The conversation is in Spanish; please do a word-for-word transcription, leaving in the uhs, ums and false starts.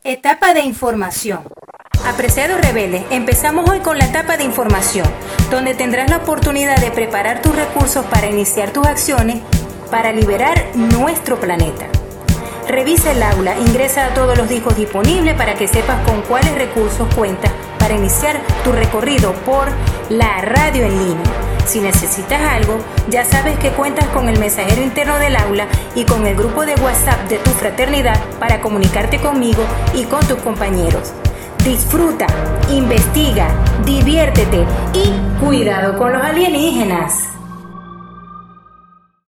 Etapa de información. Apreciados rebeldes, empezamos hoy con la etapa de información, donde tendrás la oportunidad de preparar tus recursos para iniciar tus acciones para liberar nuestro planeta. Revisa el aula, ingresa a todos los discos disponibles para que sepas con cuáles recursos cuentas para iniciar tu recorrido por la radio en línea. Si necesitas algo, ya sabes que cuentas con el mensajero interno del aula y con el grupo de WhatsApp de tu fraternidad para comunicarte conmigo y con tus compañeros. Disfruta, investiga, diviértete y cuidado con los alienígenas.